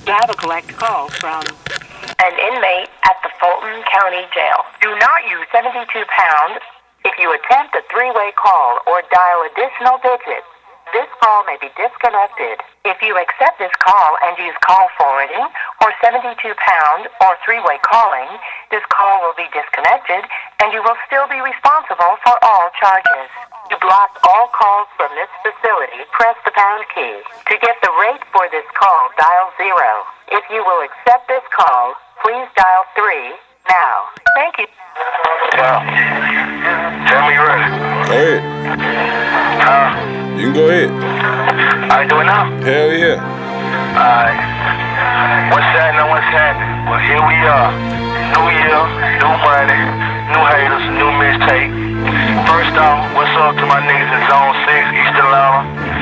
You have a collect call from an inmate at the Fulton County Jail. Do not use 72 pound if you attempt a three-way call or dial additional digits. This call may be disconnected. If you accept this call and use call forwarding or 72 pound or three-way calling, this call will be disconnected and you will still be responsible for all charges. To block all calls from this facility, press the pound key. To get the rate for this call, dial 0. If you will accept this call, please dial 3 now. Thank you. Wow. Tell me you're ready. Go ahead. You can go ahead. I do it now? Hell yeah. Alright. What's happening? Well, here we are. New year, new money, new haters, new mixtape. First off, what's up to my niggas in Zone 6, East Atlanta?